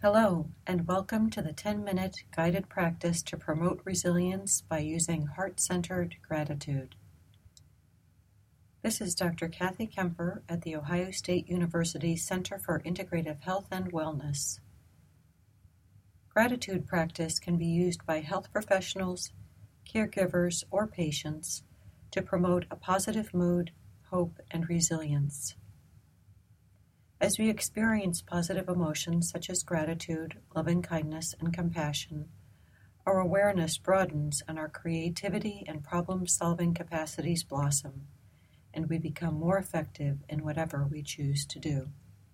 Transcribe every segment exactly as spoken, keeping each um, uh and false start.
Hello, and welcome to the ten-minute guided practice to promote resilience by using heart-centered gratitude. This is Doctor Kathy Kemper at the Ohio State University Center for Integrative Health and Wellness. Gratitude practice can be used by health professionals, caregivers, or patients to promote a positive mood, hope, and resilience. As we experience positive emotions such as gratitude, loving-kindness, and compassion, our awareness broadens and our creativity and problem-solving capacities blossom, and we become more effective in whatever we choose to do.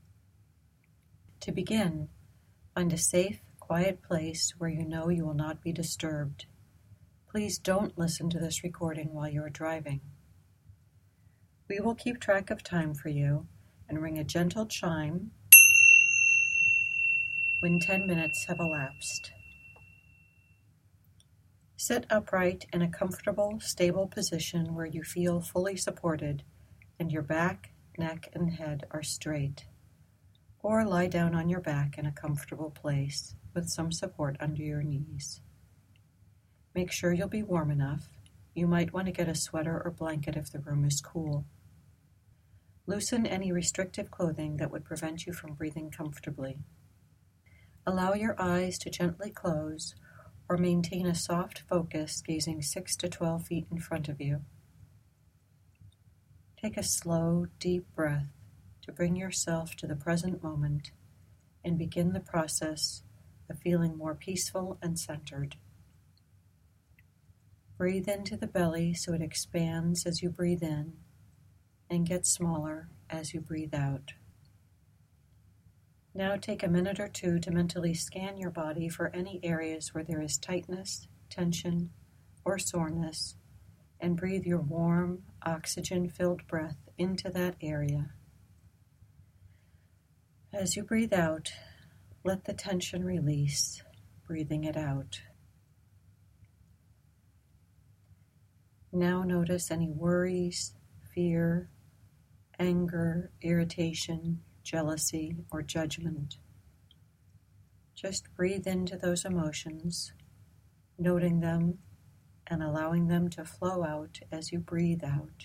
To begin, find a safe, quiet place where you know you will not be disturbed. Please don't listen to this recording while you are driving. We will keep track of time for you and ring a gentle chime when ten minutes have elapsed. Sit upright in a comfortable, stable position where you feel fully supported and your back, neck, and head are straight. Or lie down on your back in a comfortable place with some support under your knees. Make sure you'll be warm enough. You might want to get a sweater or blanket if the room is cool. Loosen any restrictive clothing that would prevent you from breathing comfortably. Allow your eyes to gently close or maintain a soft focus gazing six to twelve feet in front of you. Take a slow, deep breath to bring yourself to the present moment and begin the process of feeling more peaceful and centered. Breathe into the belly so it expands as you breathe in and get smaller as you breathe out. Now take a minute or two to mentally scan your body for any areas where there is tightness, tension, or soreness, and breathe your warm, oxygen-filled breath into that area. As you breathe out, let the tension release, breathing it out. Now notice any worries, fear, anger, irritation, jealousy, or judgment. Just breathe into those emotions, noting them and allowing them to flow out as you breathe out.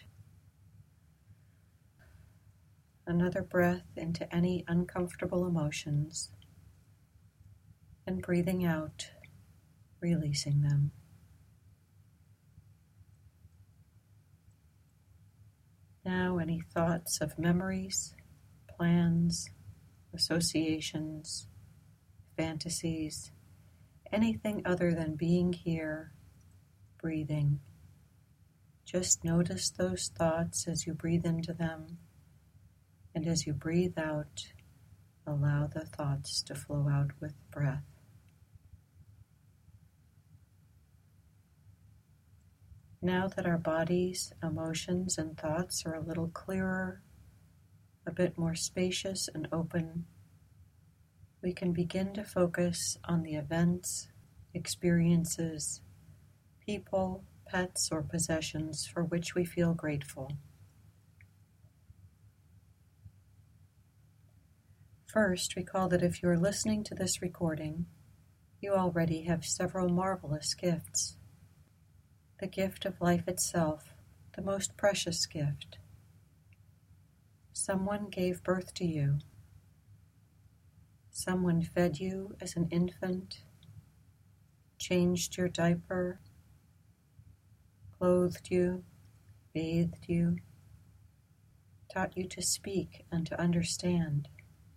Another breath into any uncomfortable emotions, and breathing out, releasing them. Now, any thoughts of memories, plans, associations, fantasies, anything other than being here, breathing. Just notice those thoughts as you breathe into them, and as you breathe out, allow the thoughts to flow out with breath. Now that our bodies, emotions, and thoughts are a little clearer, a bit more spacious and open, we can begin to focus on the events, experiences, people, pets, or possessions for which we feel grateful. First, recall that if you are listening to this recording, you already have several marvelous gifts. The gift of life itself, the most precious gift. Someone gave birth to you. Someone fed you as an infant, changed your diaper, clothed you, bathed you, taught you to speak and to understand.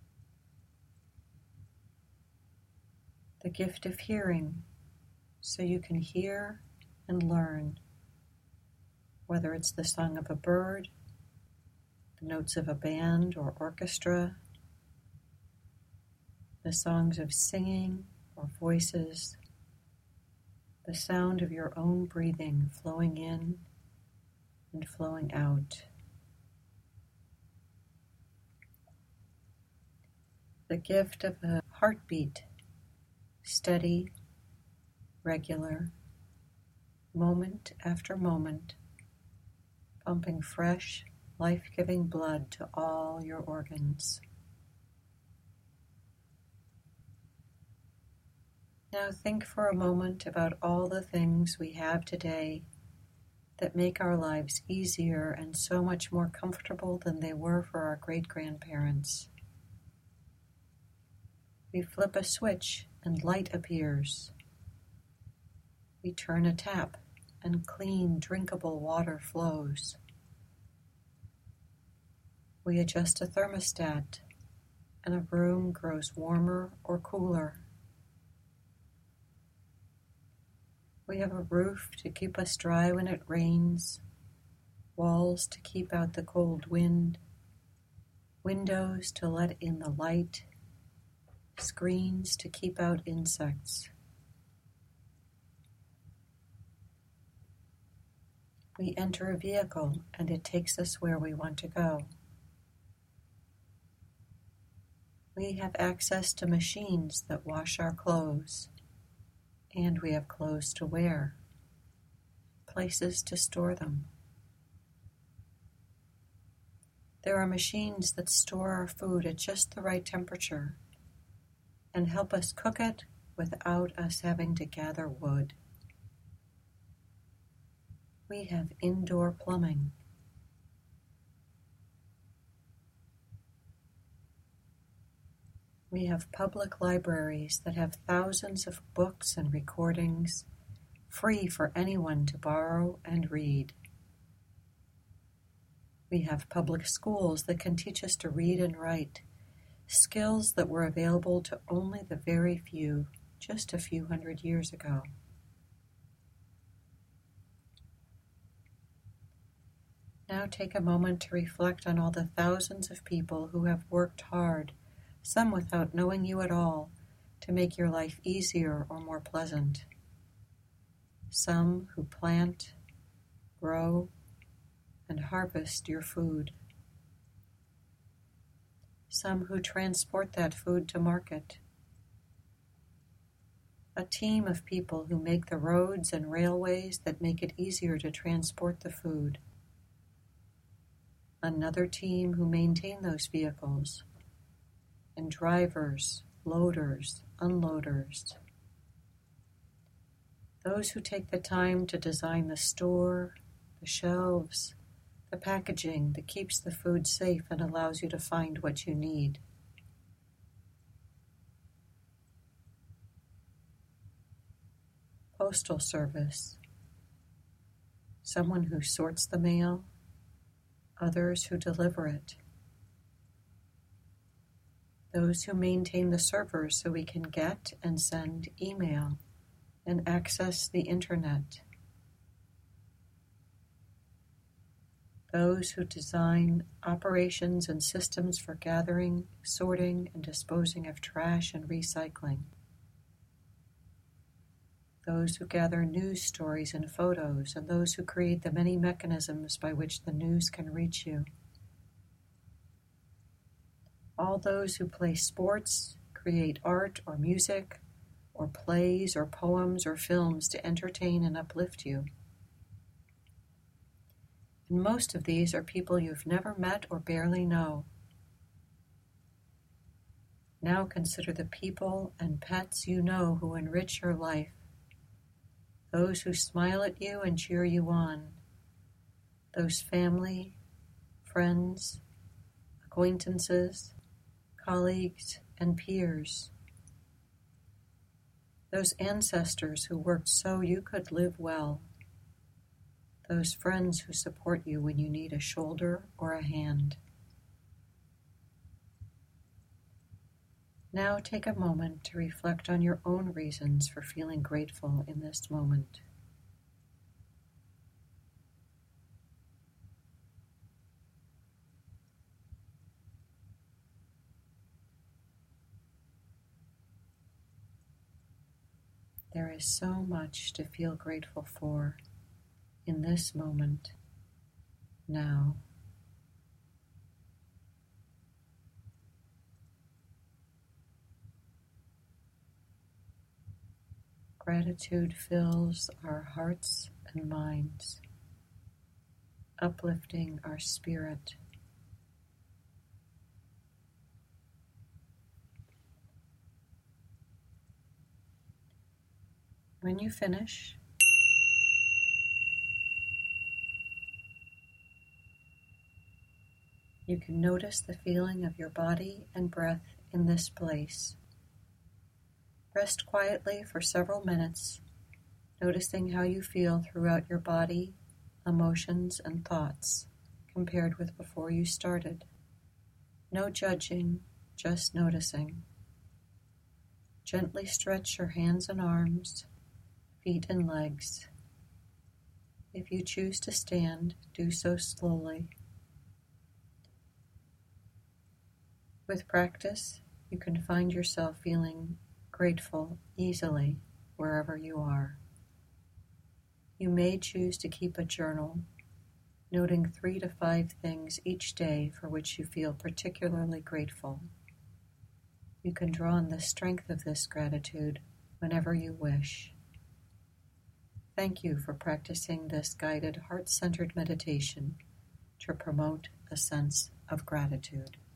The gift of hearing, so you can hear and learn, whether it's the song of a bird, the notes of a band or orchestra, the songs of singing or voices, the sound of your own breathing flowing in and flowing out. The gift of a heartbeat, steady, regular, moment after moment, pumping fresh, life-giving blood to all your organs. Now think for a moment about all the things we have today that make our lives easier and so much more comfortable than they were for our great-grandparents. We flip a switch and light appears. We turn a tap and clean, drinkable water flows. We adjust a thermostat and a room grows warmer or cooler. We have a roof to keep us dry when it rains, walls to keep out the cold wind, windows to let in the light, screens to keep out insects. We enter a vehicle and it takes us where we want to go. We have access to machines that wash our clothes, and we have clothes to wear, places to store them. There are machines that store our food at just the right temperature and help us cook it without us having to gather wood. We have indoor plumbing. We have public libraries that have thousands of books and recordings free for anyone to borrow and read. We have public schools that can teach us to read and write, skills that were available to only the very few just a few hundred years ago. Now take a moment to reflect on all the thousands of people who have worked hard, some without knowing you at all, to make your life easier or more pleasant. Some who plant, grow, and harvest your food. Some who transport that food to market. A team of people who make the roads and railways that make it easier to transport the food. Another team who maintain those vehicles, and drivers, loaders, unloaders. Those who take the time to design the store, the shelves, the packaging that keeps the food safe and allows you to find what you need. Postal service. Someone who sorts the mail, others who deliver it. Those who maintain the servers so we can get and send email and access the internet. Those who design operations and systems for gathering, sorting, and disposing of trash and recycling. Those who gather news stories and photos, and those who create the many mechanisms by which the news can reach you. All those who play sports, create art or music, or plays or poems or films to entertain and uplift you. And most of these are people you've never met or barely know. Now consider the people and pets you know who enrich your life, those who smile at you and cheer you on, those family, friends, acquaintances, colleagues, and peers. Those ancestors who worked so you could live well. Those friends who support you when you need a shoulder or a hand. Now take a moment to reflect on your own reasons for feeling grateful in this moment. There is so much to feel grateful for in this moment, now. Gratitude fills our hearts and minds, uplifting our spirit. When you finish, you can notice the feeling of your body and breath in this place. Rest quietly for several minutes, noticing how you feel throughout your body, emotions, and thoughts compared with before you started. No judging, just noticing. Gently stretch your hands and arms, feet and legs. If you choose to stand, do so slowly. With practice, you can find yourself feeling grateful easily wherever you are. You may choose to keep a journal, noting three to five things each day for which you feel particularly grateful. You can draw on the strength of this gratitude whenever you wish. Thank you for practicing this guided heart-centered meditation to promote a sense of gratitude.